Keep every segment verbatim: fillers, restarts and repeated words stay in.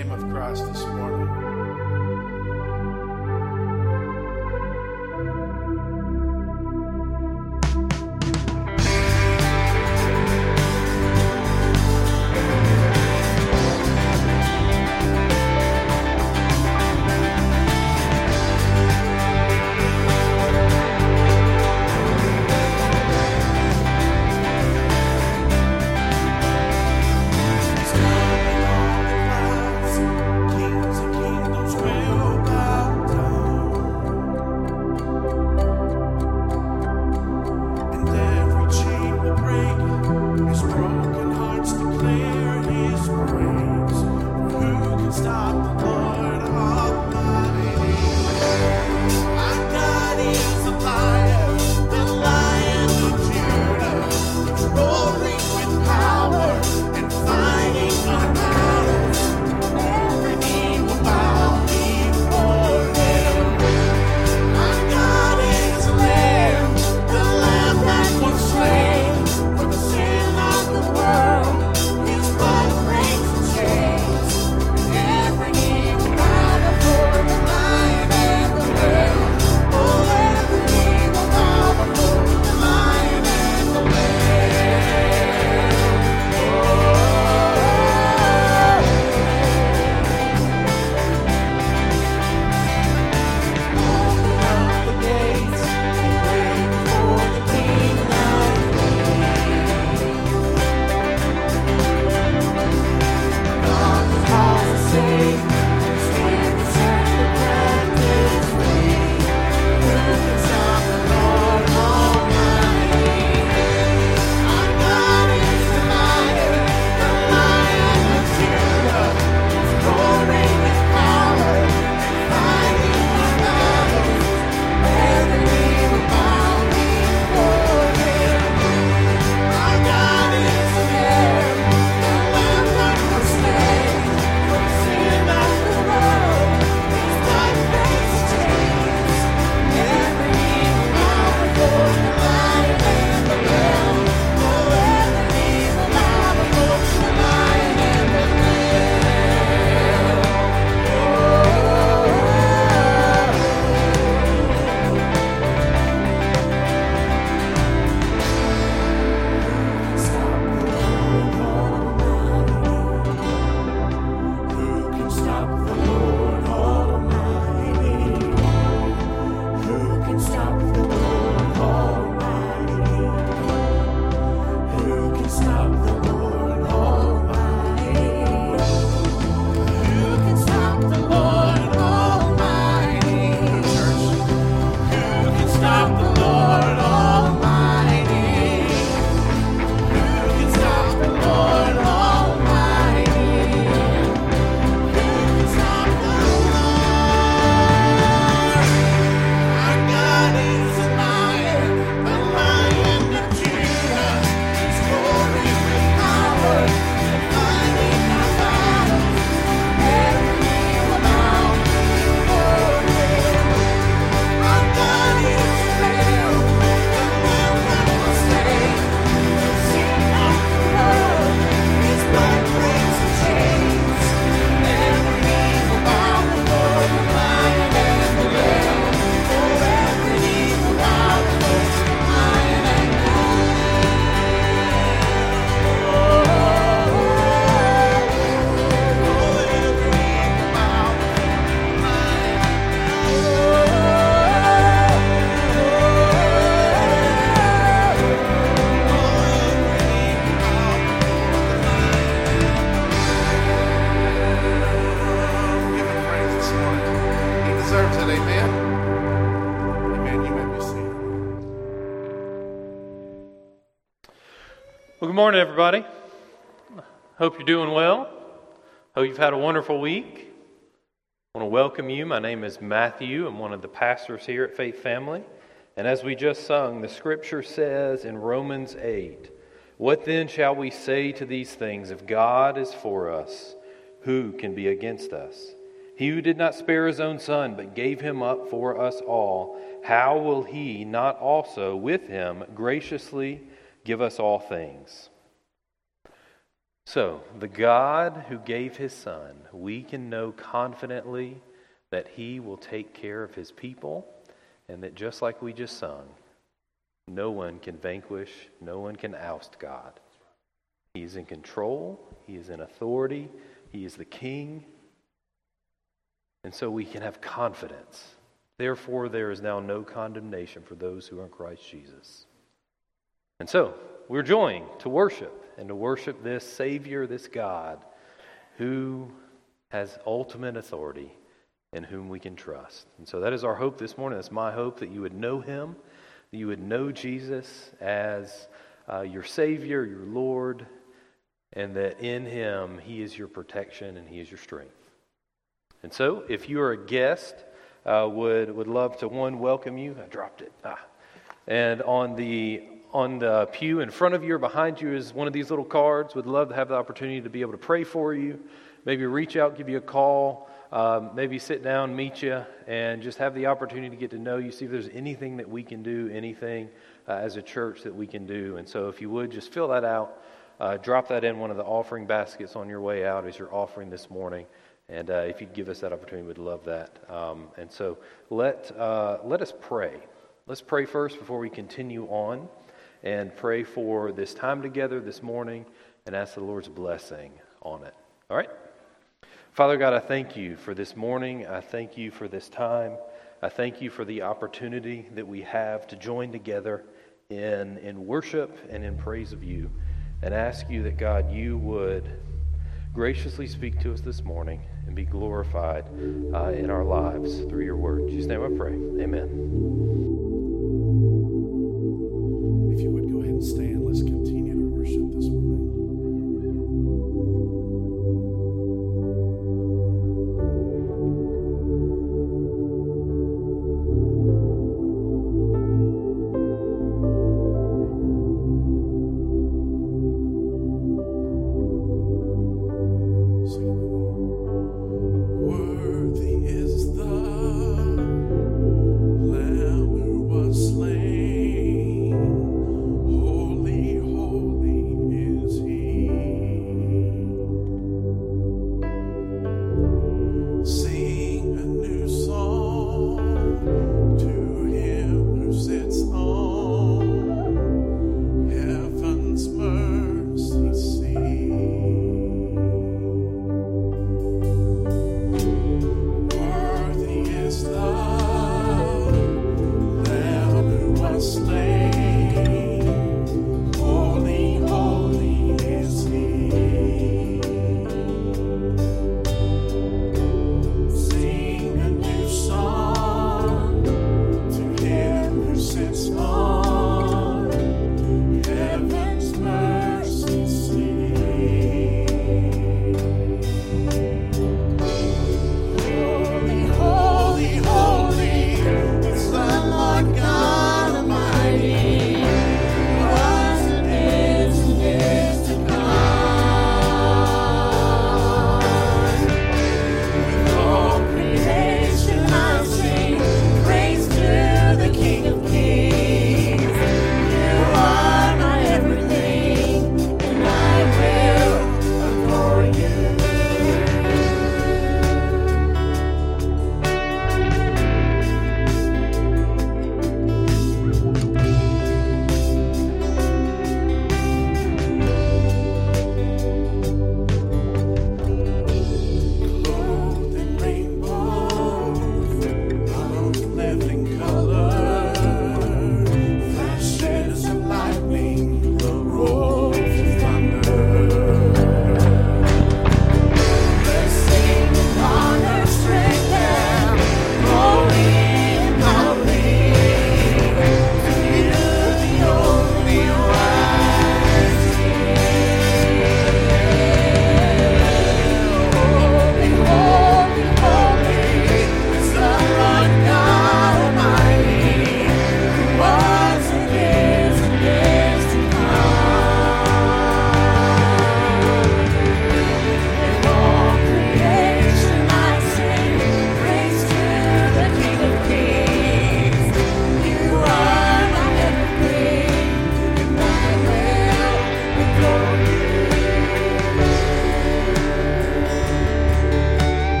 name of Christ this morning. Well, good morning, everybody. Hope you're doing well. Hope you've had a wonderful week. I want to welcome you. My name is Matthew. I'm one of the pastors here at Faith Family. And as we just sung, the scripture says in Romans eight, "What then shall we say to these things? If God is for us, who can be against us? He who did not spare his own son, but gave him up for us all, how will he not also with him graciously give us all things?" So, the God who gave his Son, we can know confidently that he will take care of his people, and that just like we just sung, no one can vanquish, no one can oust God. He is in control, he is in authority, he is the king, and so we can have confidence. Therefore, there is now no condemnation for those who are in Christ Jesus. And so, we're joined to worship, and to worship this Savior, this God, who has ultimate authority, in whom we can trust. And so that is our hope this morning. That's my hope, that you would know him, that you would know Jesus as uh, your Savior, your Lord, and that in him he is your protection and he is your strength. And so if you are a guest, uh, would would love to, one, welcome you. I dropped it. Ah. And on the on the pew in front of you or behind you is one of these little cards. Would love to have the opportunity to be able to pray for you. Maybe reach out, give you a call. Um, maybe sit down, meet you, and just have the opportunity to get to know you, see if there's anything that we can do, anything uh, as a church that we can do. And so if you would, just fill that out, uh, drop that in one of the offering baskets on your way out as you're offering this morning. And uh, if you'd give us that opportunity, we'd love that. Um, and so let uh, let us pray. Let's pray first before we continue on, and pray for this time together this morning, and ask the Lord's blessing on it. All right? Father God, I thank you for this morning. I thank you for this time. I thank you for the opportunity that we have to join together in, in worship and in praise of you, and ask you that, God, you would graciously speak to us this morning and be glorified uh, in our lives through your word. In Jesus' name I pray. Amen. If you would go ahead and stand, let's continue to worship this morning. Worthy is the Lamb who was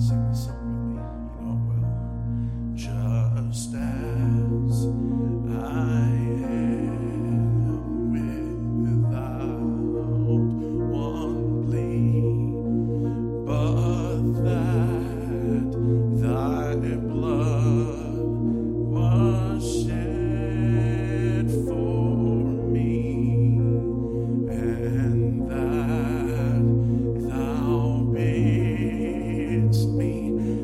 sing this song with me? You know it well. Just as I am without one plea, but that thy blood was shed for me, and that thou bidst me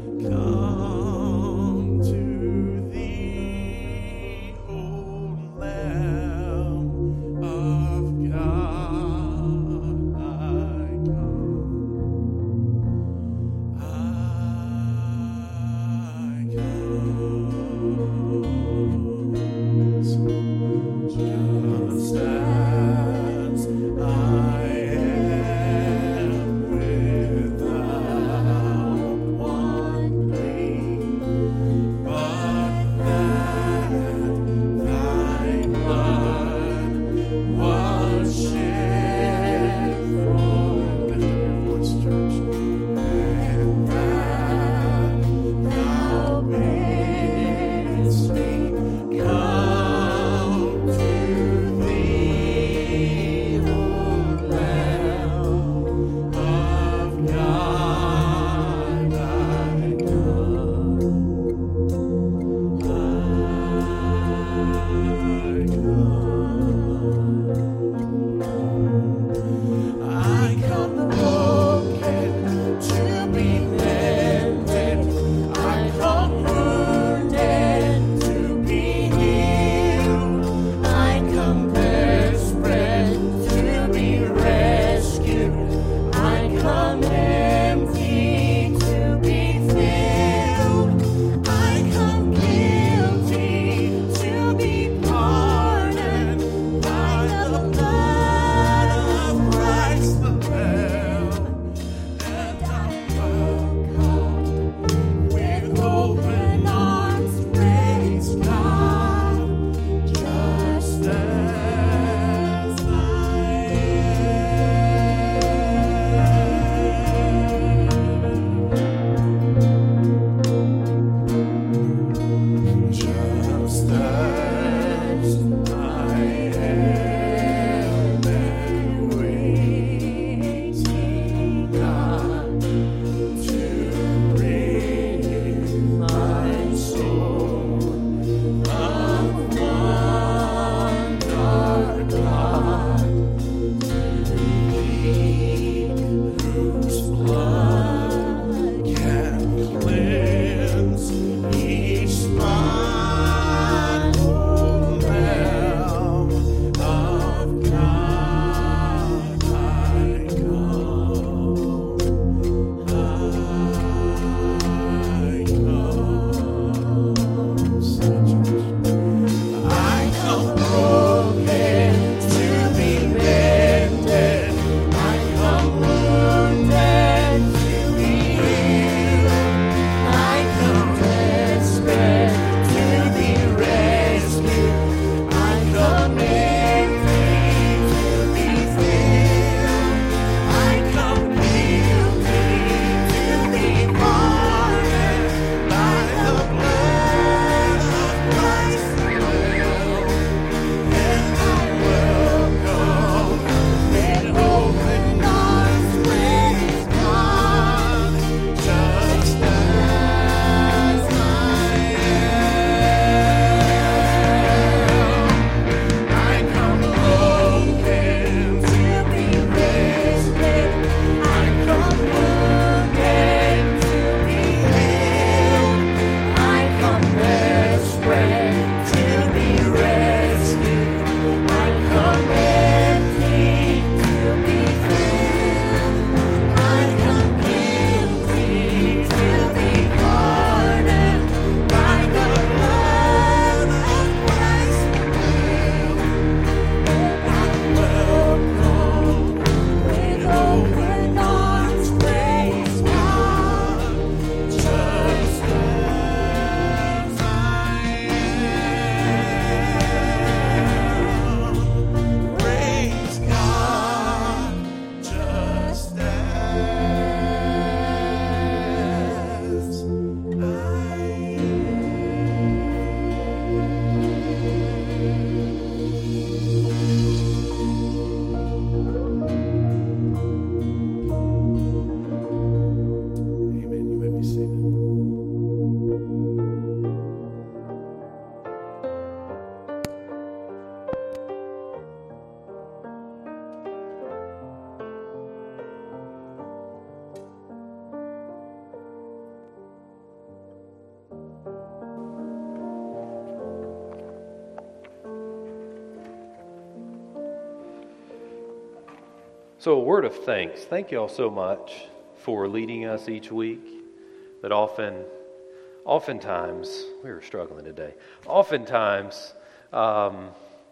So a word of thanks. Thank you all so much for leading us each week. That often, oftentimes, we were struggling today. Oftentimes, um,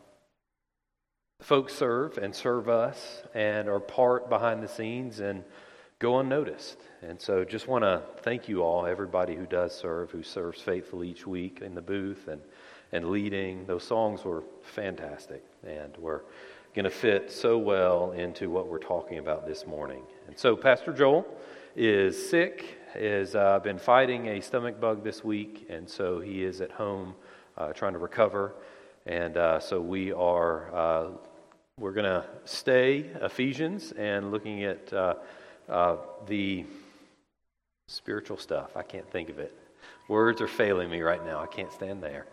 folks serve and serve us and are part behind the scenes and go unnoticed. And so just want to thank you all, everybody who does serve, who serves faithfully each week in the booth and, and leading. Those songs were fantastic and were going to fit so well into what we're talking about this morning. And so Pastor Joel is sick, has uh, been fighting a stomach bug this week, and so he is at home uh, trying to recover. And uh, so we are, uh, we're going to stay Ephesians and looking at uh, uh, the spiritual stuff. I can't think of it. Words are failing me right now. I can't stand there.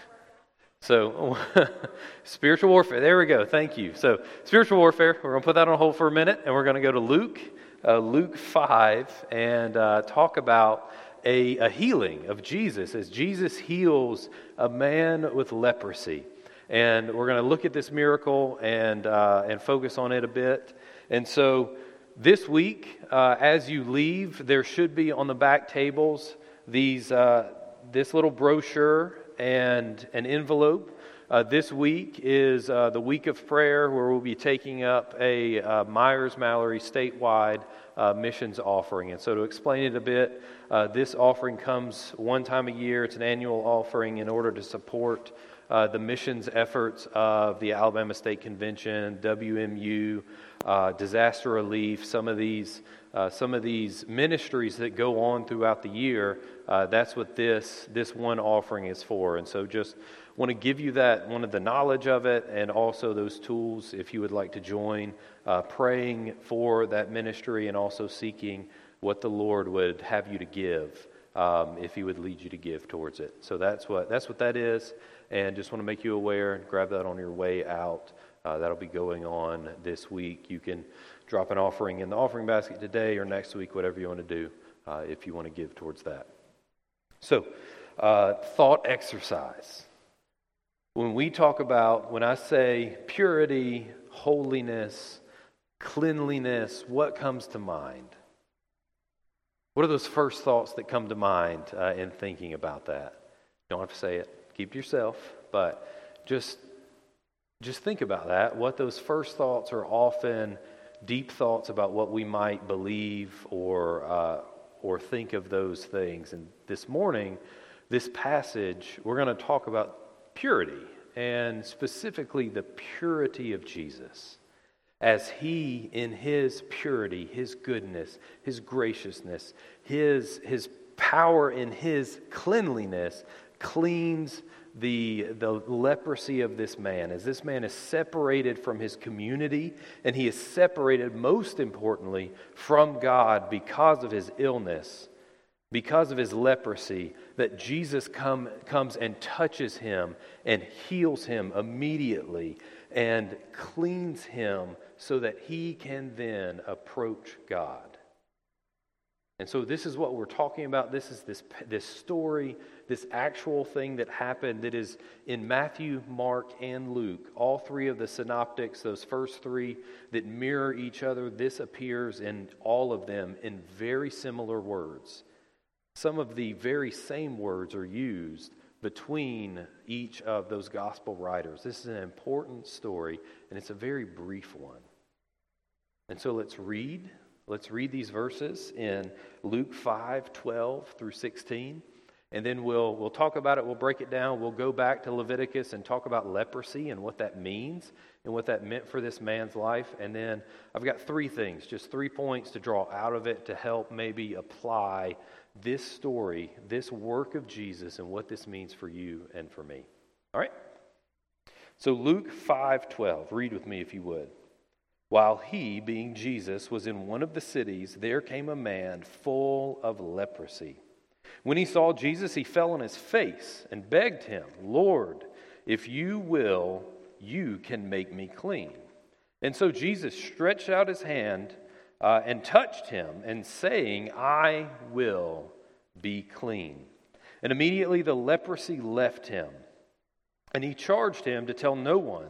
So, spiritual warfare. There we go. Thank you. So, spiritual warfare. We're going to put that on hold for a minute, and we're going to go to Luke, uh, Luke five, and uh, talk about a, a healing of Jesus as Jesus heals a man with leprosy. And we're going to look at this miracle and uh, and focus on it a bit. And so, this week, uh, as you leave, there should be on the back tables these uh, this little brochure and an envelope. Uh, this week is uh, the week of prayer where we'll be taking up a uh, Myers-Mallory statewide uh, missions offering. And so to explain it a bit, uh, this offering comes one time a year. It's an annual offering in order to support uh, the missions efforts of the Alabama State Convention, W M U, uh, disaster relief, some of these Uh, some of these ministries that go on throughout the year. Uh, that's what this this one offering is for. And so just want to give you that, one of the knowledge of it, and also those tools if you would like to join, uh, praying for that ministry and also seeking what the Lord would have you to give, um, if He would lead you to give towards it. So that's what that's what that is, and just want to make you aware and grab that on your way out. Uh, that'll be going on this week. You can drop an offering in the offering basket today or next week, whatever you want to do, uh, if you want to give towards that. So, uh, thought exercise. When we talk about, when I say purity, holiness, cleanliness, what comes to mind? What are those first thoughts that come to mind uh, in thinking about that? You don't have to say it. Keep it to yourself, but just Just think about that, what those first thoughts are often deep thoughts about what we might believe or uh, or think of those things. And this morning, this passage, we're going to talk about purity, and specifically the purity of Jesus. As He, in His purity, His goodness, His graciousness, His, his power in His cleanliness, cleans the the leprosy of this man, as this man is separated from his community, and he is separated, most importantly, from God because of his illness, because of his leprosy, that Jesus come, comes and touches him and heals him immediately and cleans him so that he can then approach God. And so this is what we're talking about. This is this this story, this actual thing that happened that is in Matthew, Mark, and Luke. All three of the synoptics, those first three that mirror each other, this appears in all of them in very similar words. Some of the very same words are used between each of those gospel writers. This is an important story, and it's a very brief one. And so let's read. Let's read these verses in Luke five, twelve through sixteen, and then we'll we'll talk about it, we'll break it down, we'll go back to Leviticus and talk about leprosy and what that means and what that meant for this man's life. And then I've got three things, just three points to draw out of it to help maybe apply this story, this work of Jesus, and what this means for you and for me. All right? So Luke five twelve, read with me if you would. While he, being Jesus, was in one of the cities, there came a man full of leprosy. When he saw Jesus, he fell on his face and begged him, "Lord, if you will, you can make me clean." And so Jesus stretched out his hand uh, and touched him, and saying, "I will be clean." And immediately the leprosy left him. And he charged him to tell no one,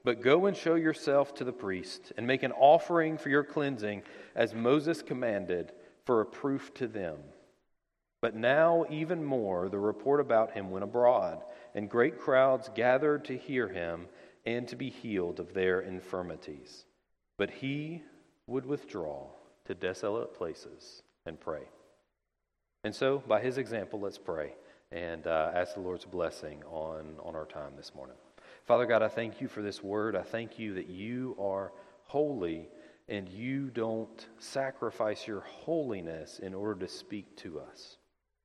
But go and show yourself to the priest, and make an offering for your cleansing, as Moses commanded, for a proof to them. But now even more the report about him went abroad, and great crowds gathered to hear him and to be healed of their infirmities. But he would withdraw to desolate places and pray. And so, by his example, let's pray and uh, ask the Lord's blessing on, on our time this morning. Father God, I thank you for this word. I thank you that you are holy and you don't sacrifice your holiness in order to speak to us.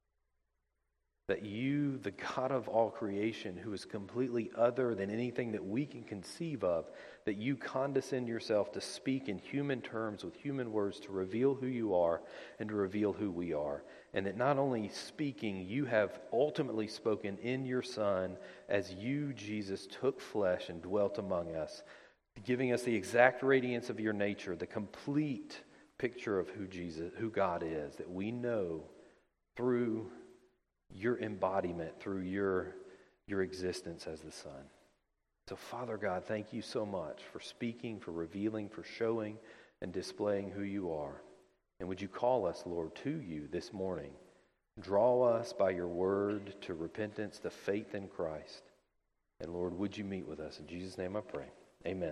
That you, the God of all creation, who is completely other than anything that we can conceive of, that you condescend yourself to speak in human terms with human words to reveal who you are and to reveal who we are. And that not only speaking, you have ultimately spoken in your Son as you, Jesus, took flesh and dwelt among us, giving us the exact radiance of your nature, the complete picture of who Jesus, who God is, that we know through your embodiment, through your, your existence as the Son. So, Father God, thank you so much for speaking, for revealing, for showing and displaying who you are. And would you call us, Lord, to you this morning? Draw us by your word to repentance, to faith in Christ. And Lord, would you meet with us? In Jesus' name I pray. Amen.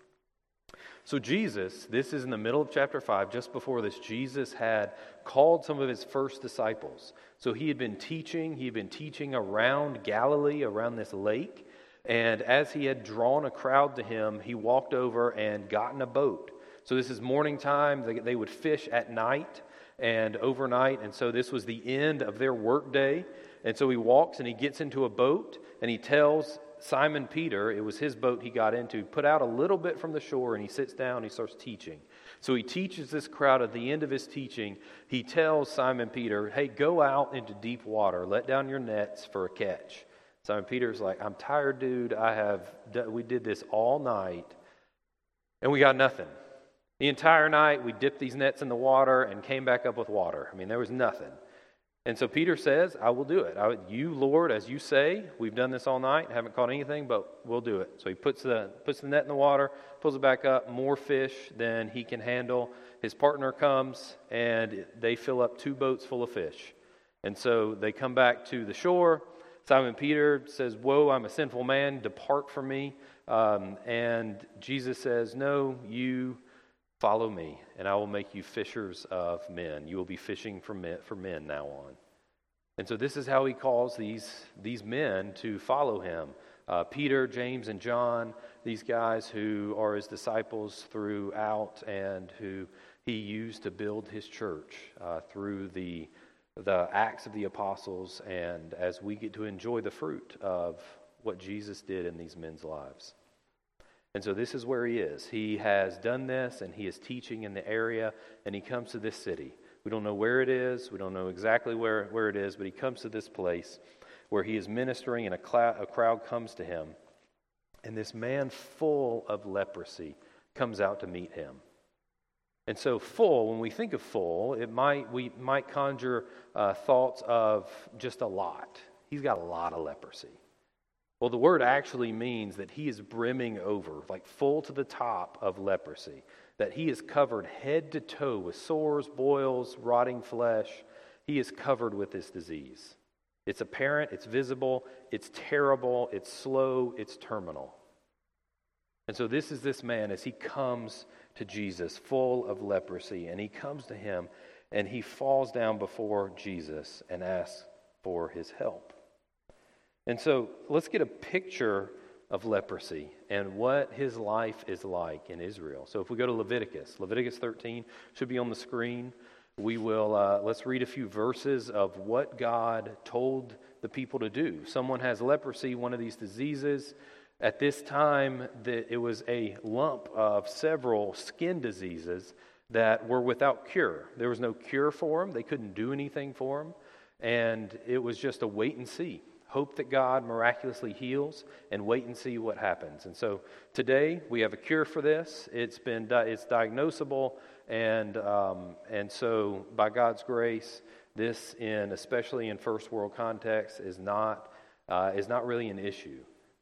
So Jesus, this is in the middle of chapter five, just before this, Jesus had called some of his first disciples. So he had been teaching, he had been teaching around Galilee, around this lake. And as he had drawn a crowd to him, he walked over and got in a boat. So this is morning time. They, they would fish at night and overnight. And so this was the end of their work day. And so he walks and he gets into a boat and he tells Simon Peter, it was his boat he got into, put out a little bit from the shore, and he sits down and he starts teaching. So he teaches this crowd. At the end of his teaching, he tells Simon Peter, hey, go out into deep water, let down your nets for a catch. Simon Peter's like, I'm tired, dude. I have, we did this all night and we got nothing. The entire night we dipped these nets in the water and came back up with water. I mean, there was nothing. And so Peter says, I will do it. I, you, Lord, as you say, we've done this all night, haven't caught anything, but we'll do it. So he puts the puts the net in the water, pulls it back up, more fish than he can handle. His partner comes, and they fill up two boats full of fish. And so they come back to the shore. Simon Peter says, whoa, I'm a sinful man, depart from me. Um, and Jesus says, no, you follow me, and I will make you fishers of men. You will be fishing for men, for men now on. And so this is how he calls these, these men to follow him. Uh, Peter, James, and John, these guys who are his disciples throughout and who he used to build his church uh, through the, the Acts of the Apostles, and as we get to enjoy the fruit of what Jesus did in these men's lives. And so this is where he is. He has done this, and he is teaching in the area, and he comes to this city. We don't know where it is. We don't know exactly where, where it is, but he comes to this place where he is ministering, and a, cl- a crowd comes to him. And this man full of leprosy comes out to meet him. And so full, when we think of full, it might we might conjure uh, thoughts of just a lot. He's got a lot of leprosy. Well, the word actually means that he is brimming over, like full to the top of leprosy, that he is covered head to toe with sores, boils, rotting flesh. He is covered with this disease. It's apparent, it's visible, it's terrible, it's slow, it's terminal. And so this is this man as he comes to Jesus full of leprosy, and he comes to him and he falls down before Jesus and asks for his help. And so let's get a picture of leprosy and what his life is like in Israel. So if we go to Leviticus, Leviticus thirteen should be on the screen. We will, uh, let's read a few verses of what God told the people to do. Someone has leprosy, one of these diseases. At this time, the, it was a lump of several skin diseases that were without cure. There was no cure for them. They couldn't do anything for them. And it was just a wait and see. Hope that God miraculously heals and wait and see what happens. And so today we have a cure for this. It's been it's diagnosable, and um, and so by God's grace, this in especially in first world context is not uh, is not really an issue.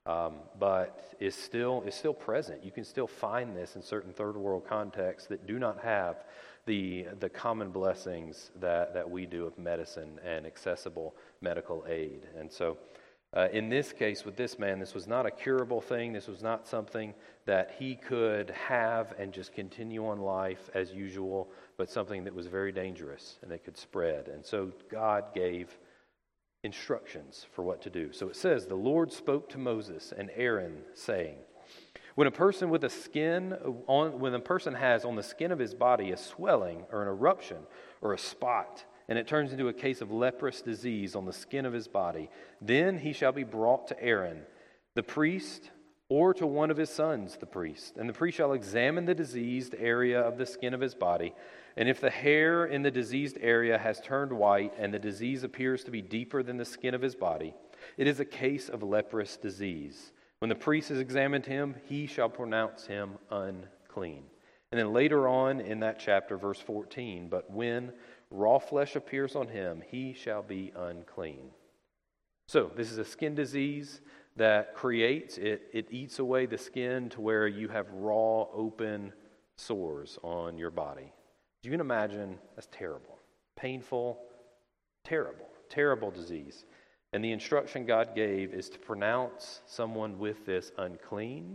um, but is still is still present. You can still find this in certain third world contexts that do not have the the common blessings that, that we do of medicine and accessible medical aid. And so uh, in this case with this man, this was not a curable thing. This was not something that he could have and just continue on life as usual, but something that was very dangerous and that could spread. And so God gave instructions for what to do. So it says, the Lord spoke to Moses and Aaron, saying, when a person with a skin on when a person has on the skin of his body a swelling or an eruption or a spot, and it turns into a case of leprous disease on the skin of his body, then he shall be brought to Aaron, the priest, or to one of his sons, the priest. And the priest shall examine the diseased area of the skin of his body, and if the hair in the diseased area has turned white, and the disease appears to be deeper than the skin of his body, it is a case of leprous disease. When the priest has examined him, he shall pronounce him unclean. And then later on in that chapter, verse fourteen, but when raw flesh appears on him, he shall be unclean. So this is a skin disease that creates, it, it eats away the skin to where you have raw, open sores on your body. You can imagine, that's terrible, painful, terrible, terrible disease. And the instruction God gave is to pronounce someone with this unclean,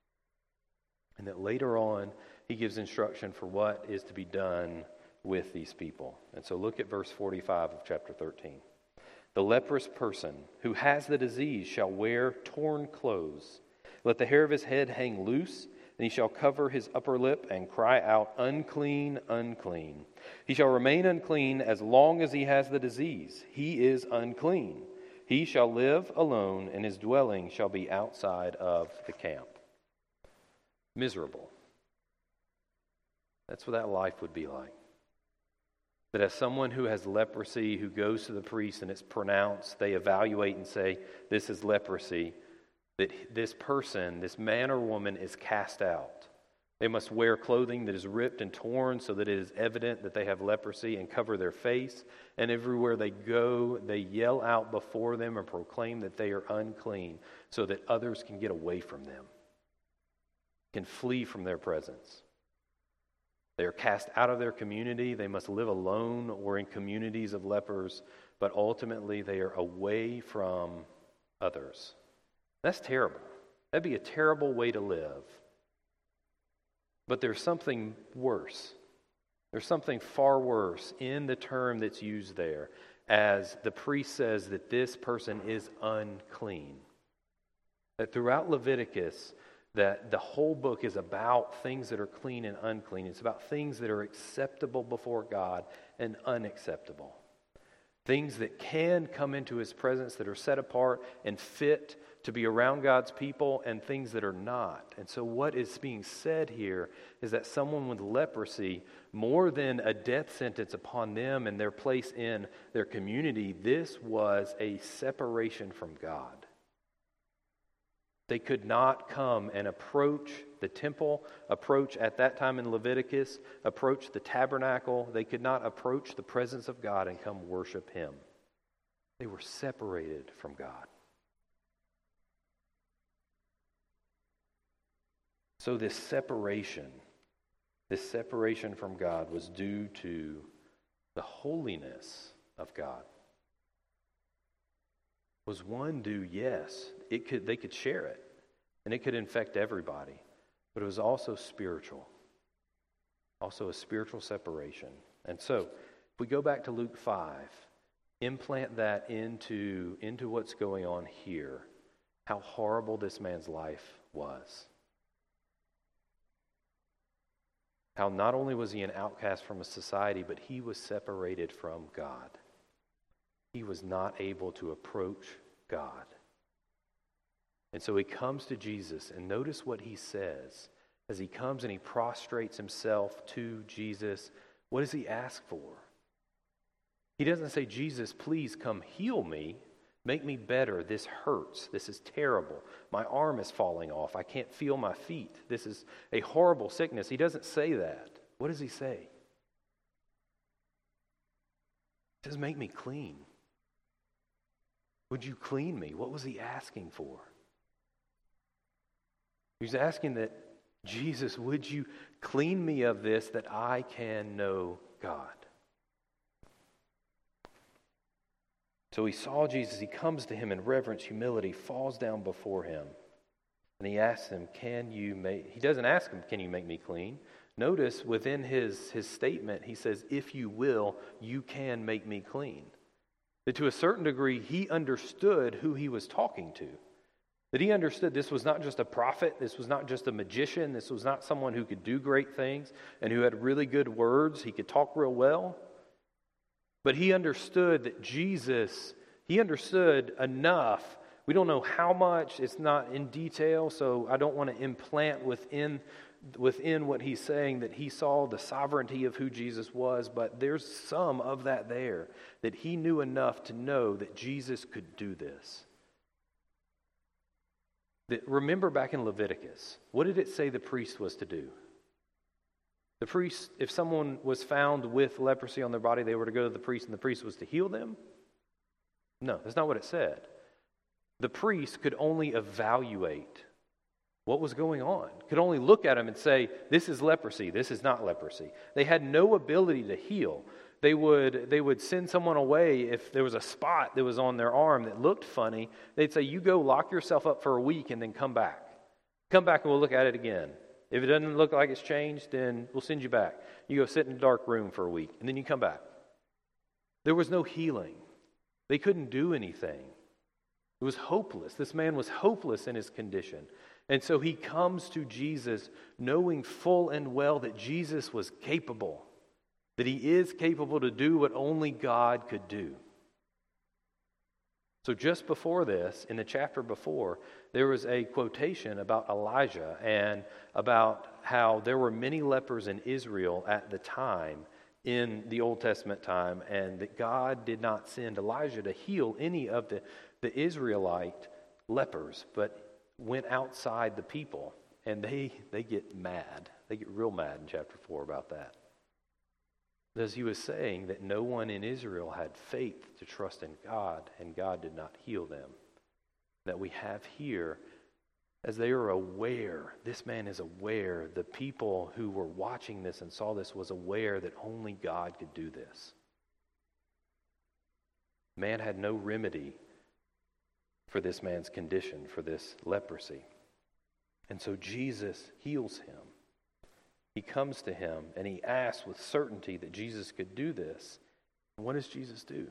and that later on he gives instruction for what is to be done with these people. And so look at verse forty-five of chapter thirteen. The leprous person who has the disease shall wear torn clothes. Let the hair of his head hang loose, and he shall cover his upper lip and cry out, unclean, unclean. He shall remain unclean as long as he has the disease. He is unclean. He shall live alone, and his dwelling shall be outside of the camp. Miserable. That's what that life would be like. That as someone who has leprosy, who goes to the priest and it's pronounced, they evaluate and say, this is leprosy, that this person, this man or woman, is cast out. They must wear clothing that is ripped and torn so that it is evident that they have leprosy, and cover their face. And everywhere they go, they yell out before them and proclaim that they are unclean so that others can get away from them, can flee from their presence. They are cast out of their community. They must live alone or in communities of lepers, but ultimately they are away from others. That's terrible. That'd be a terrible way to live. But there's something worse. There's something far worse in the term that's used there, as the priest says that this person is unclean. That throughout Leviticus, that the whole book is about things that are clean and unclean. It's about things that are acceptable before God and unacceptable. Things that can come into His presence, that are set apart and fit to be around God's people, and things that are not. And so what is being said here is that someone with leprosy, more than a death sentence upon them and their place in their community, this was a separation from God. They could not come and approach the temple, approach at that time in Leviticus, approach the tabernacle. They could not approach the presence of God and come worship Him. They were separated from God. So this separation, this separation from God was due to the holiness of God. Was one due? Yes, it could. They could share it, and it could infect everybody. But it was also spiritual, also a spiritual separation. And so, if we go back to Luke five, implant that into into what's going on here, how horrible this man's life was. How not only was he an outcast from a society, but he was separated from God. He was not able to approach God. And so he comes to Jesus, and notice what he says. As he comes and he prostrates himself to Jesus, what does he ask for? He doesn't say, Jesus, please come heal me. Make me better. This hurts. This is terrible. My arm is falling off. I can't feel my feet. This is a horrible sickness. He doesn't say that. What does he say? He says, make me clean. Would you clean me? What was he asking for? He's asking that, Jesus, would you clean me of this that I can know God? So he saw Jesus. He comes to him in reverence, humility, falls down before him. And he asks him, can you make, he doesn't ask him, can you make me clean? Notice within his, his statement, he says, if you will, you can make me clean. That to a certain degree, he understood who he was talking to. That he understood this was not just a prophet, this was not just a magician, this was not someone who could do great things and who had really good words, he could talk real well. But he understood that Jesus, he understood enough. We don't know how much, it's not in detail, so I don't want to implant within, within what he's saying that he saw the sovereignty of who Jesus was, but there's some of that there, that he knew enough to know that Jesus could do this. That, remember back in Leviticus, what did it say the priest was to do? The priest, if someone was found with leprosy on their body, they were to go to the priest, and the priest was to heal them? No, that's not what it said. The priest could only evaluate what was going on, could only look at him and say, this is leprosy, this is not leprosy. They had no ability to heal. They would, they would send someone away if there was a spot that was on their arm that looked funny. They'd say, you go lock yourself up for a week and then come back. Come back and we'll look at it again. If it doesn't look like it's changed, then we'll send you back. You go sit in a dark room for a week, and then you come back. There was no healing. They couldn't do anything. It was hopeless. This man was hopeless in his condition. And so he comes to Jesus knowing full and well that Jesus was capable, that he is capable to do what only God could do. So just before this, in the chapter before, there was a quotation about Elijah and about how there were many lepers in Israel at the time, in the Old Testament time, and that God did not send Elijah to heal any of the, the Israelite lepers, but went outside the people. And they, they get mad. They get real mad in chapter four about that. As he was saying that no one in Israel had faith to trust in God, and God did not heal them. That we have here, as they are aware, this man is aware, the people who were watching this and saw this was aware that only God could do this. Man had no remedy for this man's condition, for this leprosy. And so Jesus heals him. He comes to him and he asks with certainty that Jesus could do this. And what does Jesus do?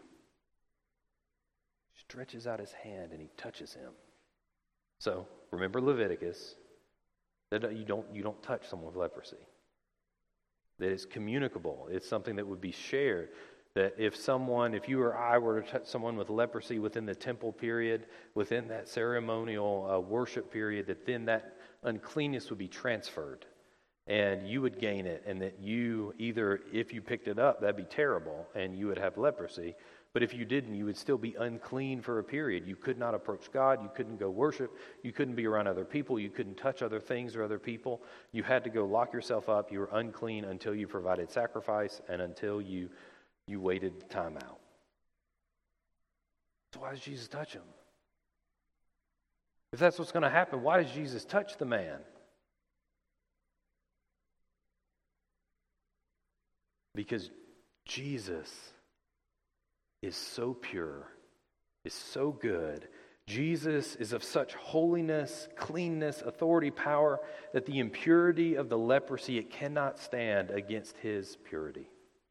He stretches out his hand and he touches him. So, remember Leviticus, that you don't, you don't touch someone with leprosy. That it's communicable. It's something that would be shared. That if someone, if you or I were to touch someone with leprosy within the temple period, within that ceremonial uh, worship period, that then that uncleanness would be transferred. And you would gain it, and that you either, if you picked it up, that'd be terrible, and you would have leprosy. But if you didn't, you would still be unclean for a period. You could not approach God. You couldn't go worship. You couldn't be around other people. You couldn't touch other things or other people. You had to go lock yourself up. You were unclean until you provided sacrifice and until you, you waited time out. So why does Jesus touch him? If that's what's going to happen, why does Jesus touch the man? Because Jesus is so pure, is so good. Jesus is of such holiness, cleanness, authority, power, that the impurity of the leprosy, it cannot stand against his purity.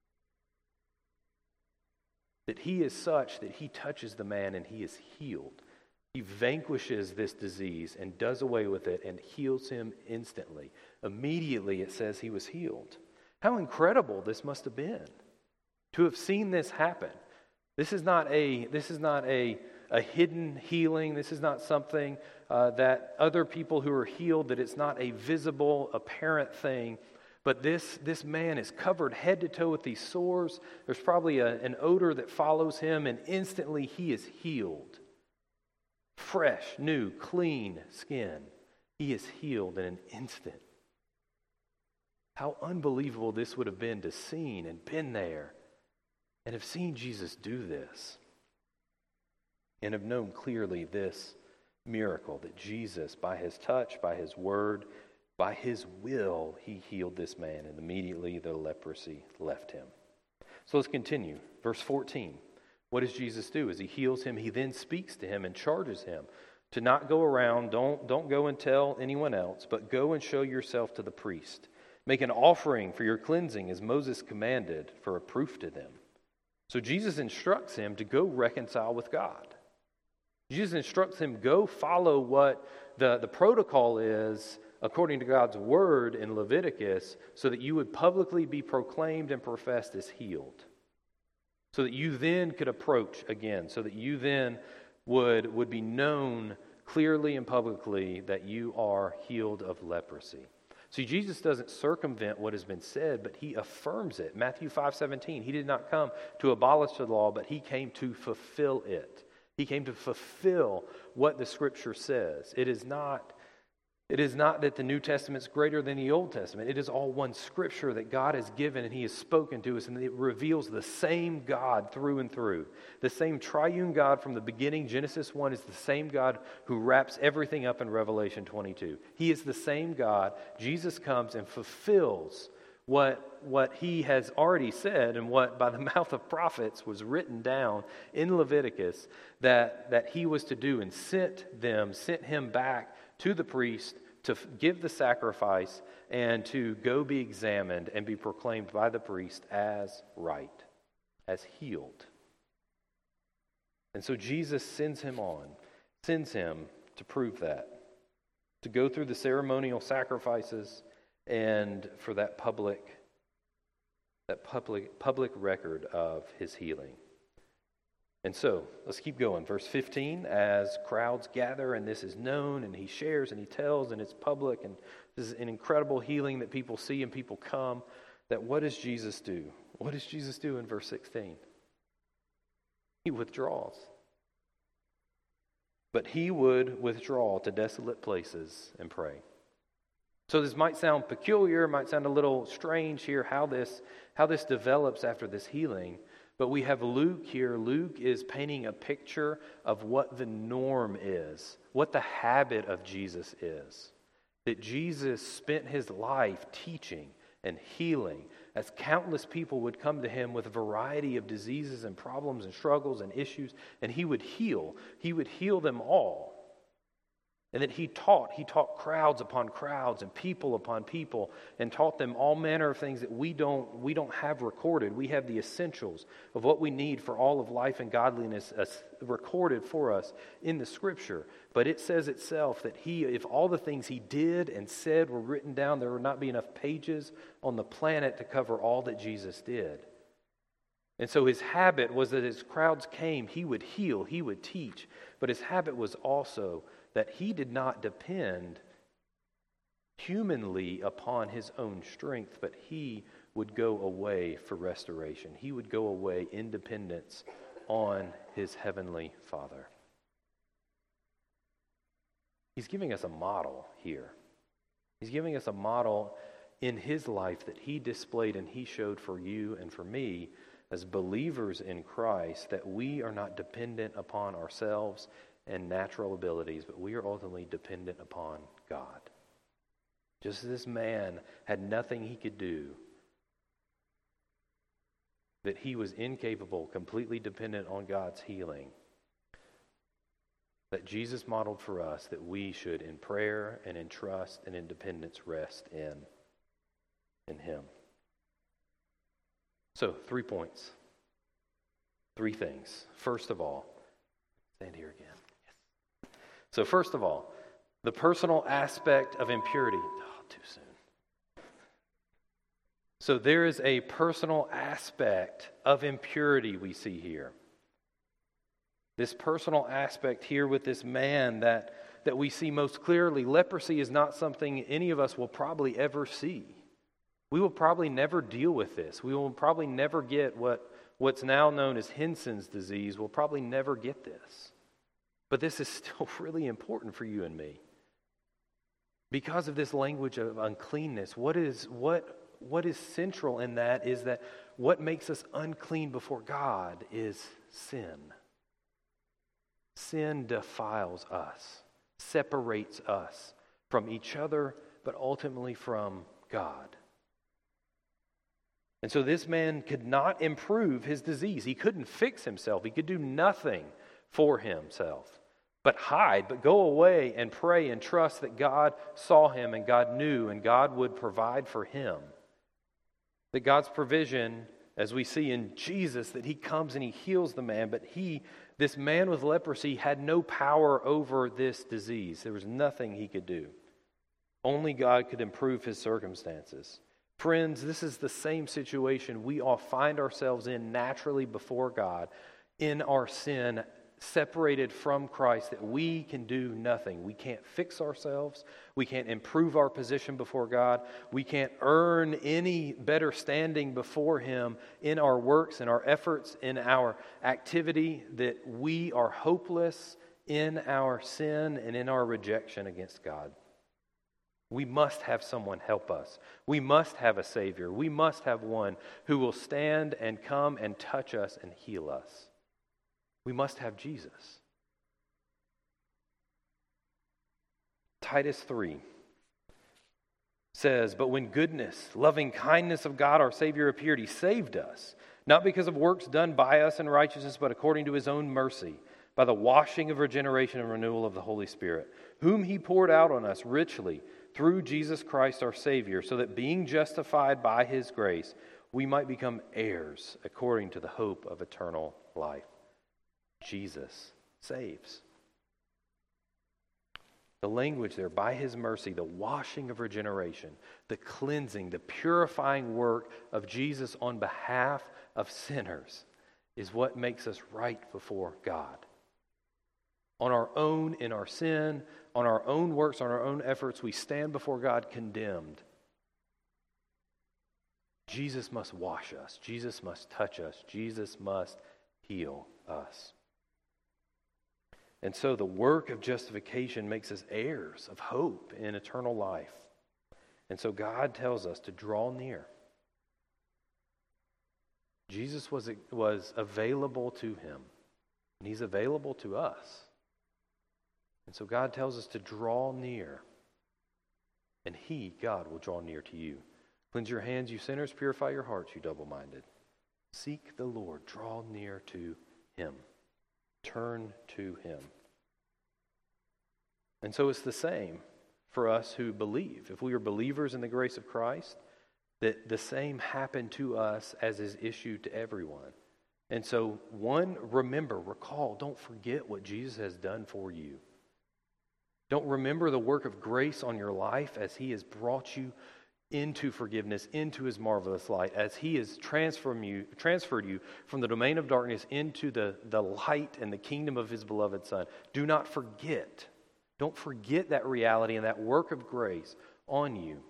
That he is such that he touches the man and he is healed. He vanquishes this disease and does away with it and heals him instantly. Immediately it says he was healed. How incredible this must have been to have seen this happen. This is not a this is not a, a hidden healing. This is not something uh, that other people who are healed, that it's not a visible, apparent thing. But this, this man is covered head to toe with these sores. There's probably a, an odor that follows him, and instantly he is healed. Fresh, new, clean skin. He is healed in an instant. How unbelievable this would have been to seen and been there and have seen Jesus do this and have known clearly this, miracle that Jesus, by his touch, by his word, by his will, he healed this man, and immediately the leprosy left him. So let's continue. Verse fourteen. What does Jesus do? As he heals him, he then speaks to him and charges him to not go around, don't, don't go and tell anyone else, but go and show yourself to the priest. Make an offering for your cleansing as Moses commanded for a proof to them. So Jesus instructs him to go reconcile with God. Jesus instructs him, go follow what the, the protocol is according to God's word in Leviticus, so that you would publicly be proclaimed and professed as healed. So that you then could approach again, so that you then would, would be known clearly and publicly that you are healed of leprosy. See, Jesus doesn't circumvent what has been said, but he affirms it. Matthew five seventeen, he did not come to abolish the law, but he came to fulfill it. He came to fulfill what the Scripture says. It is not, it is not that the New Testament is greater than the Old Testament. It is all one Scripture that God has given and he has spoken to us, and it reveals the same God through and through. The same triune God from the beginning, Genesis one, is the same God who wraps everything up in Revelation twenty-two. He is the same God. Jesus comes and fulfills what, what he has already said and what by the mouth of prophets was written down in Leviticus that, that he was to do, and sent them, sent him back to the priest to give the sacrifice and to go be examined and be proclaimed by the priest as right, as healed. And so Jesus sends him on, sends him to prove that, to go through the ceremonial sacrifices and for that public, that public, public record of his healing. And so, let's keep going. Verse fifteen, as crowds gather and this is known and he shares and he tells and it's public and this is an incredible healing that people see and people come, that what does Jesus do? What does Jesus do in verse sixteen? He withdraws. But he would withdraw to desolate places and pray. So this might sound peculiar, might sound a little strange here how this, how this develops after this healing. But we have Luke here. Luke is painting a picture of what the norm is, what the habit of Jesus is. That Jesus spent his life teaching and healing, as countless people would come to him with a variety of diseases and problems and struggles and issues, and he would heal. He would heal them all. And that he taught, he taught crowds upon crowds and people upon people, and taught them all manner of things that we don't, we don't have recorded. We have the essentials of what we need for all of life and godliness recorded for us in the Scripture. But it says itself that he, if all the things he did and said were written down, there would not be enough pages on the planet to cover all that Jesus did. And so his habit was that as crowds came, he would heal, he would teach. But his habit was also that he did not depend humanly upon his own strength, but he would go away for restoration. He would go away in dependence on his heavenly Father. He's giving us a model here. He's giving us a model in his life that he displayed and he showed for you and for me as believers in Christ, that we are not dependent upon ourselves and natural abilities, but we are ultimately dependent upon God. Just as this man had nothing he could do, that he was incapable, completely dependent on God's healing, that Jesus modeled for us that we should in prayer and in trust and in dependence rest in, in him. So, three points. Three things. First of all, stand here again. Yes. So, first of all, the personal aspect of impurity. Oh, too soon. So, there is a personal aspect of impurity we see here. This personal aspect here with this man that, that we see most clearly. Leprosy is not something any of us will probably ever see. We will probably never deal with this. We will probably never get what, what's now known as Hansen's disease. We'll probably never get this. But this is still really important for you and me. Because of this language of uncleanness, what is, what, what is central in that is that what makes us unclean before God is sin. Sin defiles us. separates us from each other, but ultimately from God. And so this man could not improve his disease. He couldn't fix himself. He could do nothing for himself, but hide, but go away and pray and trust that God saw him and God knew and God would provide for him. That God's provision, as we see in Jesus, that he comes and he heals the man, but he, this man with leprosy, had no power over this disease. There was nothing he could do. Only God could improve his circumstances. Friends, this is the same situation we all find ourselves in naturally before God, in our sin, separated from Christ, that we can do nothing. We can't fix ourselves. We can't improve our position before God. We can't earn any better standing before Him in our works, in our efforts, in our activity, that we are hopeless in our sin and in our rejection against God. We must have someone help us. We must have a Savior. We must have one who will stand and come and touch us and heal us. We must have Jesus. Titus three says, "But when goodness, loving kindness of God our Savior appeared, He saved us, not because of works done by us in righteousness, but according to His own mercy, by the washing of regeneration and renewal of the Holy Spirit, whom He poured out on us richly through Jesus Christ our Savior, so that being justified by His grace, we might become heirs according to the hope of eternal life." Jesus saves. The language there, by His mercy, the washing of regeneration, the cleansing, the purifying work of Jesus on behalf of sinners is what makes us right before God. On our own, in our sin, on our own works, on our own efforts, we stand before God condemned. Jesus must wash us. Jesus must touch us. Jesus must heal us. And so the work of justification makes us heirs of hope in eternal life. And so God tells us to draw near. Jesus was, was available to him, and He's available to us. And so God tells us to draw near, and He, God, will draw near to you. Cleanse your hands, you sinners. Purify your hearts, you double-minded. Seek the Lord. Draw near to Him. Turn to Him. And so it's the same for us who believe. If we are believers in the grace of Christ, that the same happened to us as is issued to everyone. And so, one, remember, recall, don't forget what Jesus has done for you. Don't remember the work of grace on your life as He has brought you into forgiveness, into His marvelous light, as He has transformed you, transferred you from the domain of darkness into the, the light and the kingdom of His beloved Son. Do not forget. Don't forget that reality and that work of grace on you.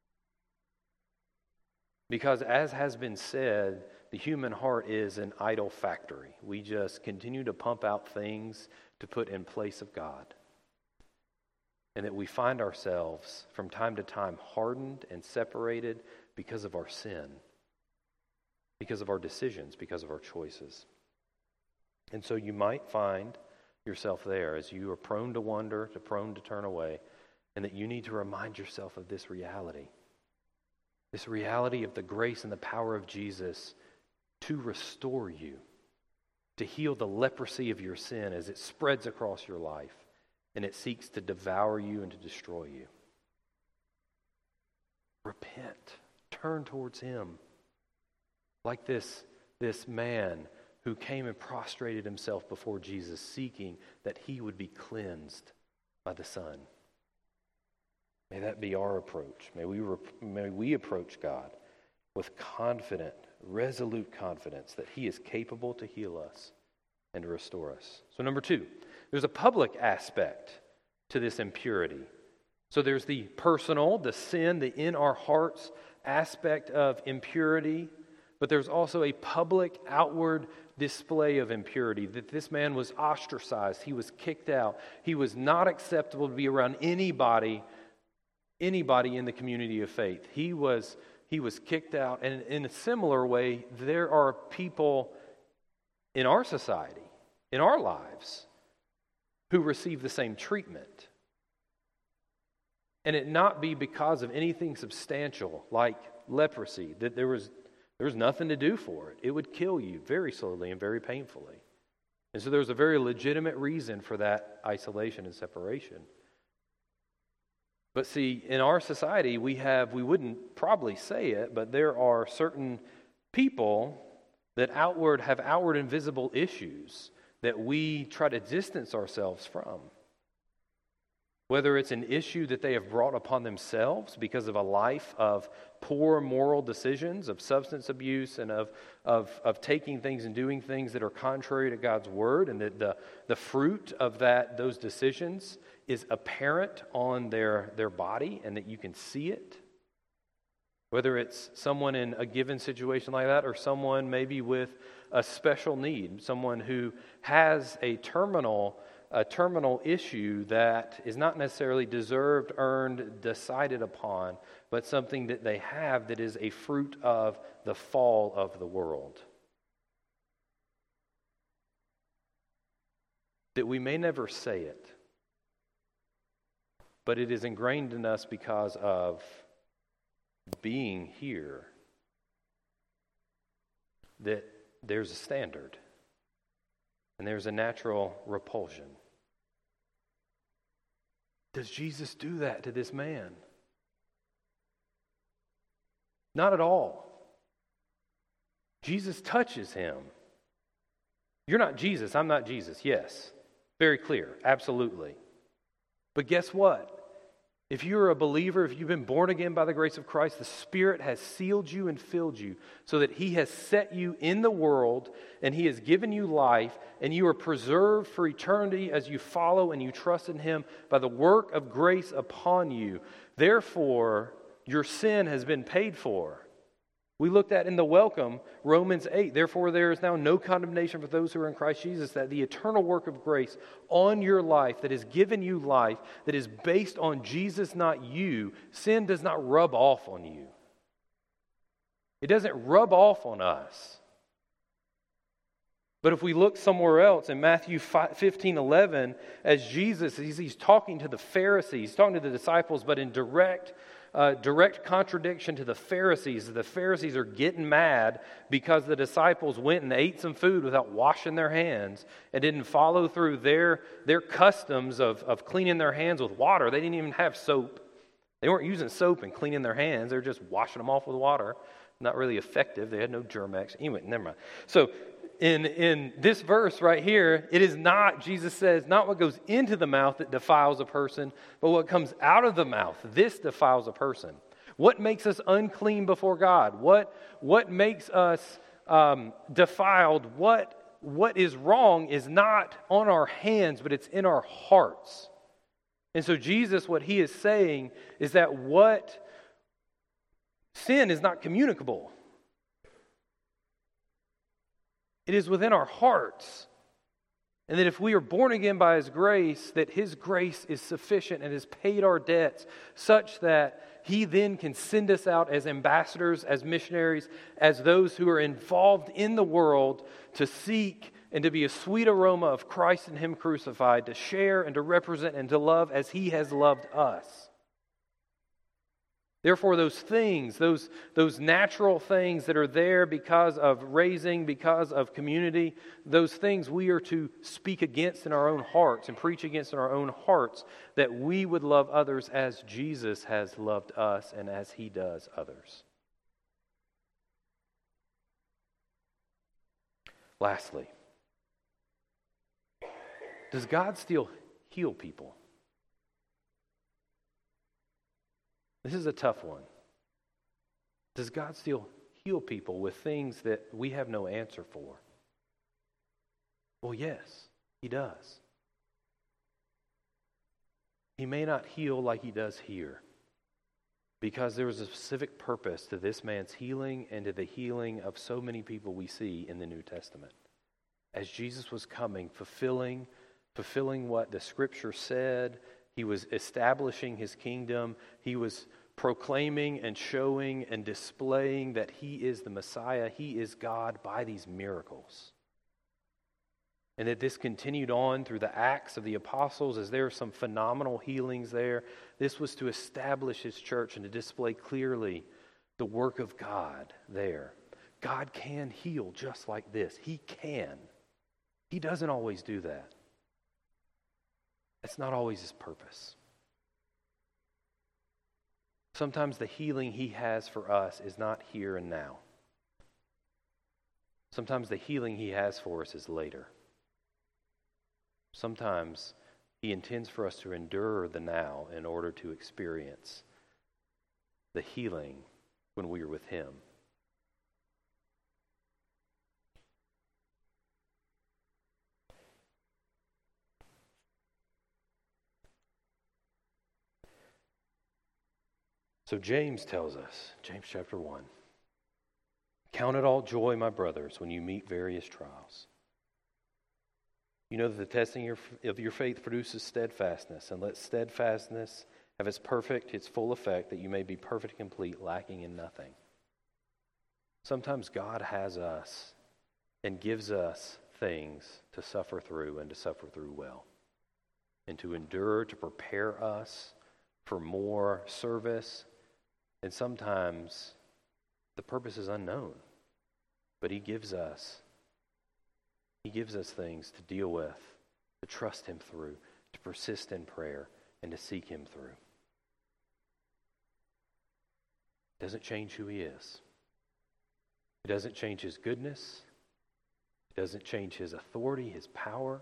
Because as has been said, the human heart is an idol factory. We just continue to pump out things to put in place of God. And that we find ourselves from time to time hardened and separated because of our sin, because of our decisions, because of our choices. And so you might find yourself there as you are prone to wander, to prone to turn away, and that you need to remind yourself of this reality. This reality of the grace and the power of Jesus to restore you, to heal the leprosy of your sin as it spreads across your life. And it seeks to devour you and to destroy you. Repent. Turn towards Him. Like this, this man who came and prostrated himself before Jesus, seeking that he would be cleansed by the Son. May that be our approach. May we, may we approach God with confident, resolute confidence that He is capable to heal us and to restore us. So number two, there's a public aspect to this impurity. So there's the personal, the sin, the in our hearts aspect of impurity, but there's also a public outward display of impurity, that this man was ostracized, he was kicked out, he was not acceptable to be around anybody, anybody in the community of faith. He was, he was kicked out, and in a similar way, there are people in our society, in our lives, who receive the same treatment and it not be because of anything substantial like leprosy, that there was there was nothing to do for it. It would kill you very slowly and very painfully. And so there was a very legitimate reason for that isolation and separation. But see, in our society, we have, we wouldn't probably say it, but there are certain people that outward have outward and visible issues that we try to distance ourselves from. Whether it's an issue that they have brought upon themselves because of a life of poor moral decisions, of substance abuse, and of, of, of taking things and doing things that are contrary to God's word, and that the, the fruit of that those decisions is apparent on their, their body and that you can see it. Whether it's someone in a given situation like that or someone maybe with a special need, someone who has a terminal a terminal issue that is not necessarily deserved, earned, decided upon, but something that they have that is a fruit of the fall of the world. That we may never say it, but it is ingrained in us because of being here, that there's a standard and there's a natural repulsion. Does Jesus do that to this man? Not at all. Jesus touches him. You're not Jesus, I'm not Jesus. Yes, very clear, absolutely. But guess what? If you're a believer, if you've been born again by the grace of Christ, the Spirit has sealed you and filled you so that He has set you in the world and He has given you life, and you are preserved for eternity as you follow and you trust in Him by the work of grace upon you. Therefore, your sin has been paid for. We looked at in the welcome, Romans eight, therefore there is now no condemnation for those who are in Christ Jesus, that the eternal work of grace on your life that has given you life, that is based on Jesus, not you, sin does not rub off on you. It doesn't rub off on us. But if we look somewhere else in Matthew fifteen eleven, as Jesus, he's, he's talking to the Pharisees, he's talking to the disciples, but in direct Uh, direct contradiction to the Pharisees. The Pharisees are getting mad because the disciples went and ate some food without washing their hands and didn't follow through their, their customs of, of cleaning their hands with water. They didn't even have soap. They weren't using soap and cleaning their hands. They were just washing them off with water. Not really effective. They had no Germex. Anyway, never mind. So in, in this verse right here, it is not, Jesus says, not what goes into the mouth that defiles a person, but what comes out of the mouth. This defiles a person. What makes us unclean before God? What, what makes us um, defiled? What, what is wrong is not on our hands, but it's in our hearts. And so Jesus, what he is saying is that what sin is not communicable. It is within our hearts. And that if we are born again by His grace, that His grace is sufficient and has paid our debts such that He then can send us out as ambassadors, as missionaries, as those who are involved in the world to seek and to be a sweet aroma of Christ and Him crucified, to share and to represent and to love as He has loved us. Therefore, those things, those, those natural things that are there because of raising, because of community, those things we are to speak against in our own hearts and preach against in our own hearts, that we would love others as Jesus has loved us and as He does others. Lastly, does God still heal people? This is a tough one. Does God still heal people with things that we have no answer for? Well, yes, He does. He may not heal like He does here, because there was a specific purpose to this man's healing and to the healing of so many people we see in the New Testament. As Jesus was coming, fulfilling, fulfilling what the Scripture said, He was establishing His kingdom. He was proclaiming and showing and displaying that He is the Messiah. He is God by these miracles. And that this continued on through the Acts of the Apostles as there are some phenomenal healings there. This was to establish his church and to display clearly the work of God there. God can heal just like this. He can. He doesn't always do that. That's not always his purpose. Sometimes the healing he has for us is not here and now. Sometimes the healing he has for us is later. Sometimes he intends for us to endure the now in order to experience the healing when we are with him. So James tells us, James chapter one, count it all joy, my brothers, when you meet various trials. You know that the testing of your faith produces steadfastness, and let steadfastness have its perfect, its full effect, that you may be perfect and complete, lacking in nothing. Sometimes God has us and gives us things to suffer through and to suffer through well, and to endure, to prepare us for more service. And sometimes the purpose is unknown, but he gives us He gives us things to deal with, to trust him through, to persist in prayer, and to seek him through. It doesn't change who he is. It doesn't change his goodness. It doesn't change his authority, his power.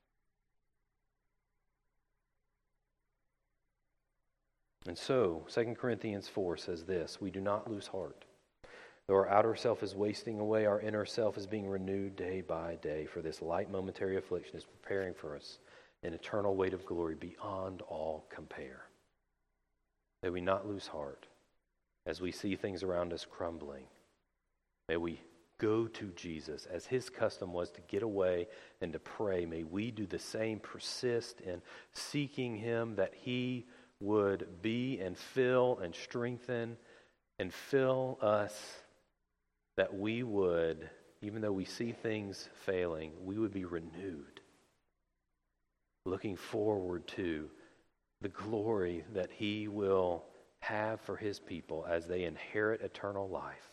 And so, Second Corinthians four says this, we do not lose heart. Though our outer self is wasting away, our inner self is being renewed day by day, for this light momentary affliction is preparing for us an eternal weight of glory beyond all compare. May we not lose heart as we see things around us crumbling. May we go to Jesus as his custom was to get away and to pray. May we do the same, persist in seeking him, that he would be and fill and strengthen and fill us, that we would, even though we see things failing, we would be renewed, looking forward to the glory that he will have for his people as they inherit eternal life,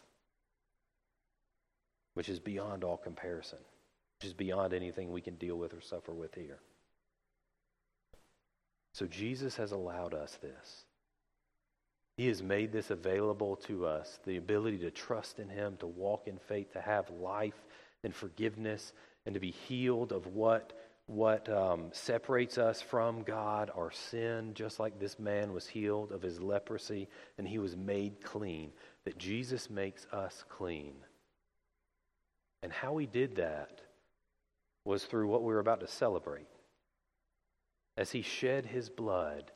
which is beyond all comparison, which is beyond anything we can deal with or suffer with here. So Jesus has allowed us this. He has made this available to us, the ability to trust in him, to walk in faith, to have life and forgiveness, and to be healed of what, what um, separates us from God, our sin, just like this man was healed of his leprosy, and he was made clean, that Jesus makes us clean. And how he did that was through what we're about to celebrate. As he shed his blood,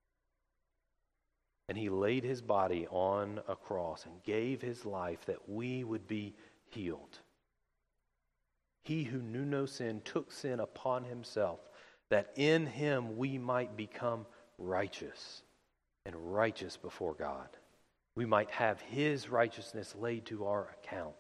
and he laid his body on a cross and gave his life that we would be healed. He who knew no sin took sin upon himself, that in him we might become righteous, and righteous before God. We might have his righteousness laid to our account.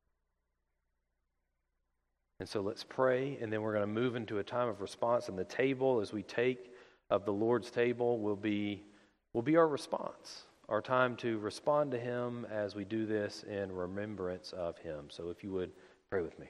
And so let's pray, and then we're going to move into a time of response. And the table, as we take of the Lord's table, will be will be our response, our time to respond to him as we do this in remembrance of him. So if you would, pray with me.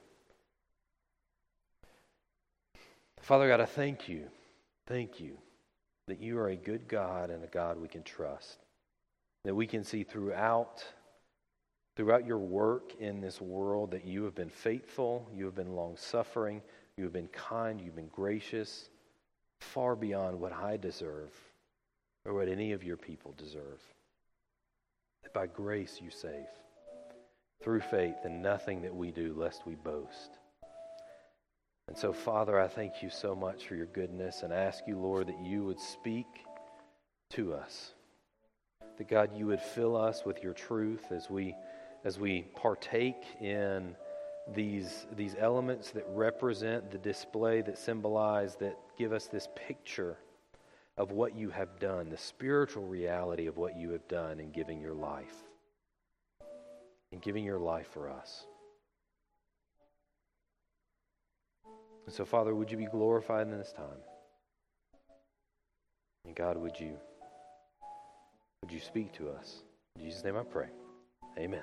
Father God, I thank you, thank you that you are a good God and a God we can trust, that we can see throughout Throughout your work in this world that you have been faithful, you have been long-suffering, you have been kind, you've been gracious, far beyond what I deserve or what any of your people deserve. That by grace you save, through faith, and nothing that we do lest we boast. And so, Father, I thank you so much for your goodness, and ask you, Lord, that you would speak to us. That, God, you would fill us with your truth as we As we partake in these, these elements that represent the display, that symbolize, that give us this picture of what you have done, the spiritual reality of what you have done in giving your life, in giving your life for us. And so, Father, would you be glorified in this time? And God, would you, would you speak to us? In Jesus' name I pray. Amen.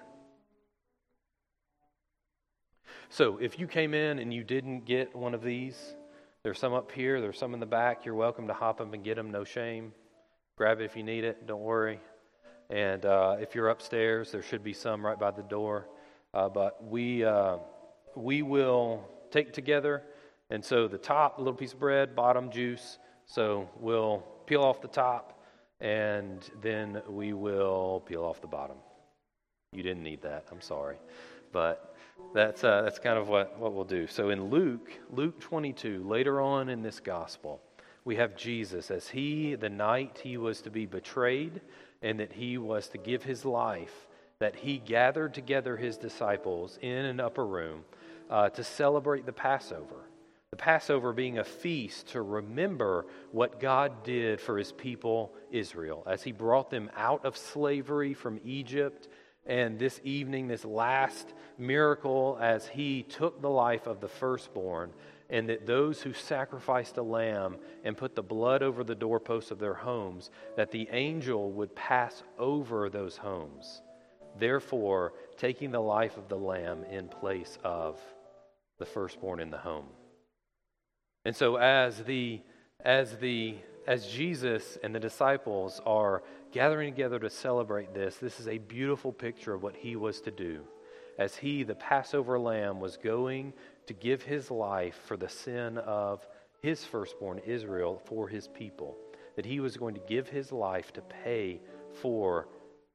So, if you came in and you didn't get one of these, there's some up here, there's some in the back. You're welcome to hop up and get them, no shame. Grab it if you need it, don't worry. And uh, if you're upstairs, there should be some right by the door. Uh, but we uh, we will take together. And so the top, a little piece of bread, bottom juice. So we'll peel off the top, and then we will peel off the bottom. You didn't need that, I'm sorry. But that's uh, that's kind of what, what we'll do. So in Luke, Luke twenty-two, later on in this gospel, we have Jesus as he, the night he was to be betrayed and that he was to give his life, that he gathered together his disciples in an upper room uh, to celebrate the Passover. The Passover being a feast to remember what God did for his people Israel as he brought them out of slavery from Egypt. And this evening, this last miracle as he took the life of the firstborn, and that those who sacrificed a lamb and put the blood over the doorposts of their homes, that the angel would pass over those homes, therefore taking the life of the lamb in place of the firstborn in the home. And so as the as the as Jesus and the disciples are gathering together to celebrate this, this is a beautiful picture of what he was to do. As he, the Passover lamb, was going to give his life for the sin of his firstborn Israel for his people. That he was going to give his life to pay for,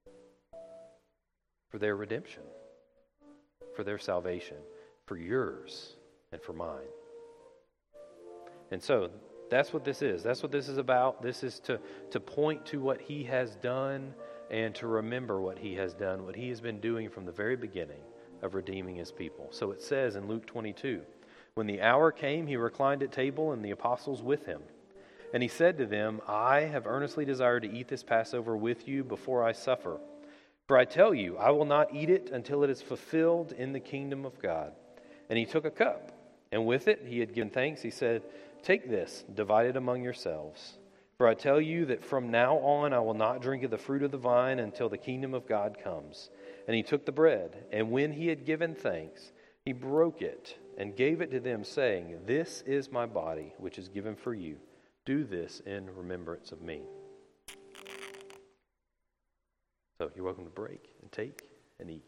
for their redemption, for their salvation, for yours and for mine. And so that's what this is. That's what this is about. This is to, to point to what he has done and to remember what he has done, what he has been doing from the very beginning of redeeming his people. So it says in Luke twenty-two, when the hour came, he reclined at table and the apostles with him. And he said to them, I have earnestly desired to eat this Passover with you before I suffer. For I tell you, I will not eat it until it is fulfilled in the kingdom of God. And he took a cup, and with it he had given thanks. He said, take this, divide it among yourselves. For I tell you that from now on I will not drink of the fruit of the vine until the kingdom of God comes. And he took the bread, and when he had given thanks, he broke it and gave it to them, saying, this is my body, which is given for you. Do this in remembrance of me. So you're welcome to break and take and eat.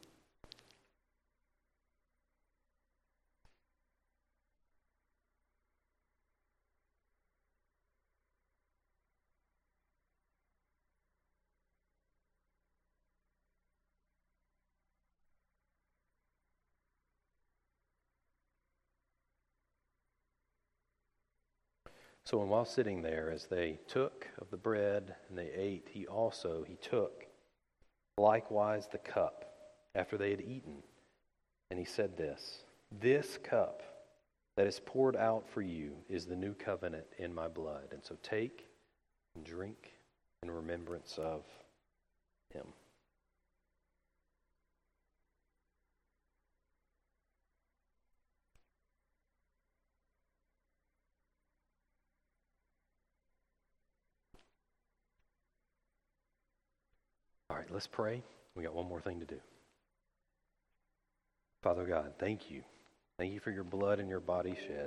So and while sitting there, as they took of the bread and they ate, he also, he took likewise the cup after they had eaten. And he said this, this cup that is poured out for you is the new covenant in my blood. And so take and drink in remembrance of him. All right, let's pray. We got one more thing to do. Father God, thank you. Thank you for your blood and your body shed.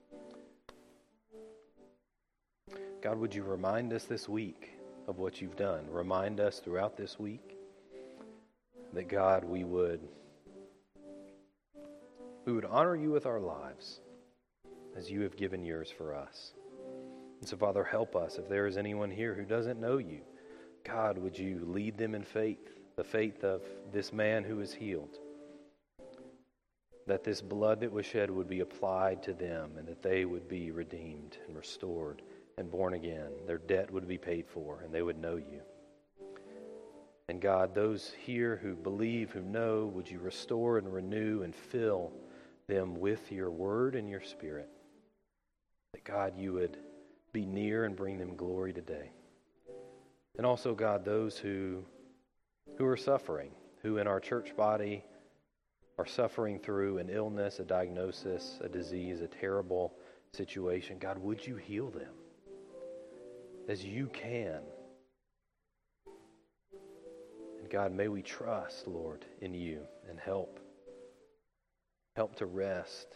God, would you remind us this week of what you've done? Remind us throughout this week that, God, we would, we would honor you with our lives as you have given yours for us. And so, Father, help us. If there is anyone here who doesn't know you, God, would you lead them in faith, the faith of this man who is healed, that this blood that was shed would be applied to them and that they would be redeemed and restored and born again. Their debt would be paid for and they would know you. And God, those here who believe, who know, would you restore and renew and fill them with your word and your spirit. That, God, you would be near and bring them glory today. And also, God, those who who are suffering, who in our church body are suffering through an illness, a diagnosis, a disease, a terrible situation. God, would you heal them as you can? And God, may we trust, Lord, in you and help. Help to rest.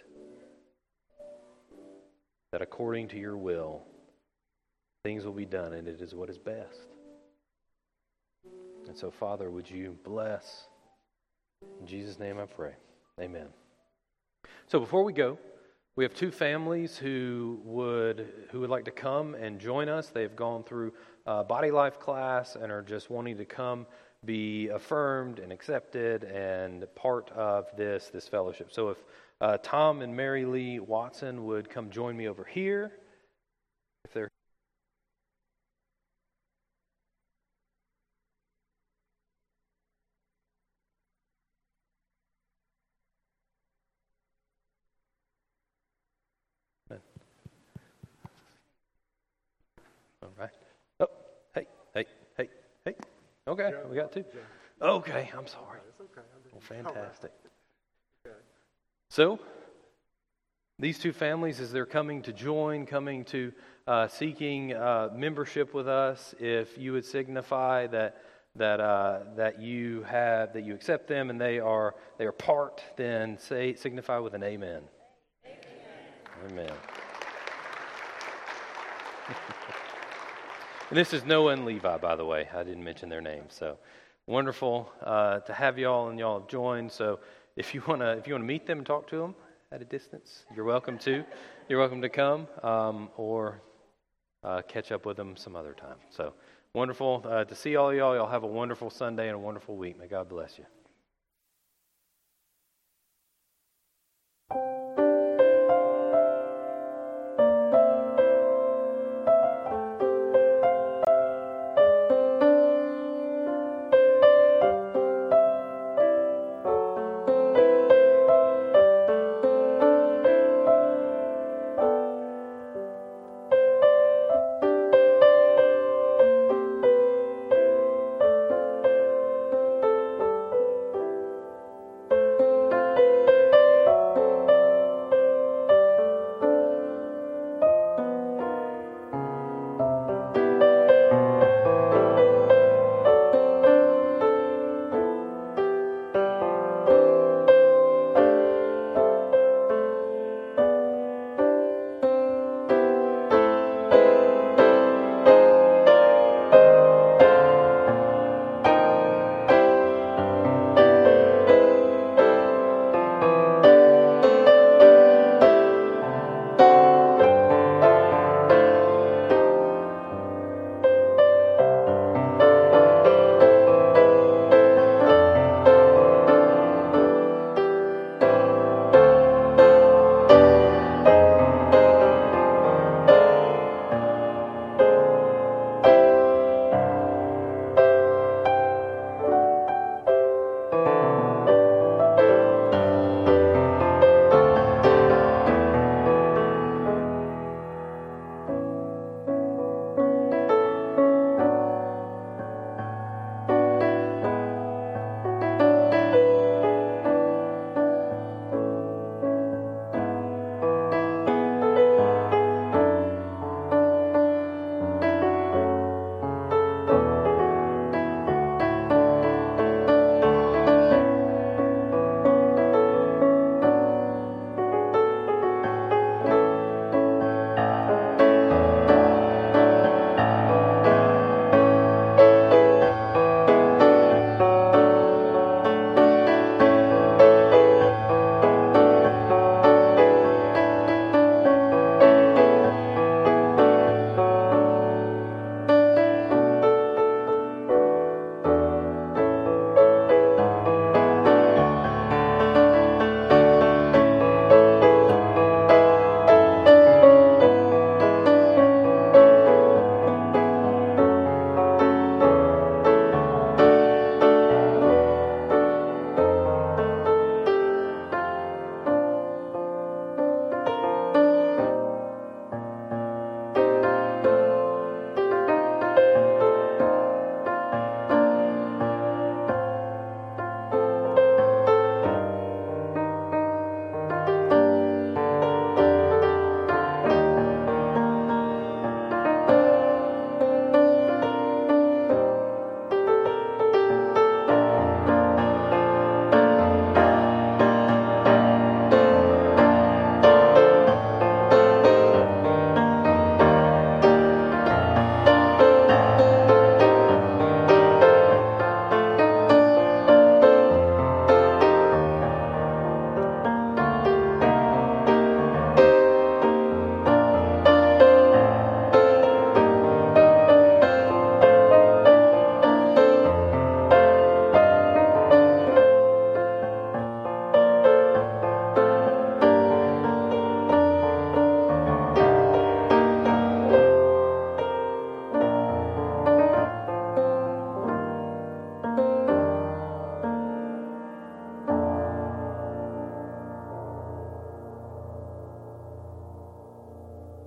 That according to your will, things will be done, and it is what is best. And so, Father, would you bless? In Jesus' name I pray. Amen. So before we go, we have two families who would who would like to come and join us. They've gone through a Body Life class and are just wanting to come be affirmed and accepted and part of this, this fellowship. So if uh, Tom and Mary Lee Watson would come join me over here, if they're all right. Oh, hey, hey, hey, hey. Okay, we got two. Okay, I'm sorry. Well, fantastic. So, these two families, as they're coming to join, coming to uh, seeking uh, membership with us, if you would signify that that uh, that you have that you accept them and they are they are part, then say signify with an amen. Amen. Amen. And this is Noah and Levi, by the way. I didn't mention their names. So wonderful uh, to have y'all, and y'all have joined. So if you wanna, if you wanna meet them and talk to them at a distance, you're welcome to. You're welcome to come um, or uh, catch up with them some other time. So wonderful uh, to see all y'all. Y'all have a wonderful Sunday and a wonderful week. May God bless you.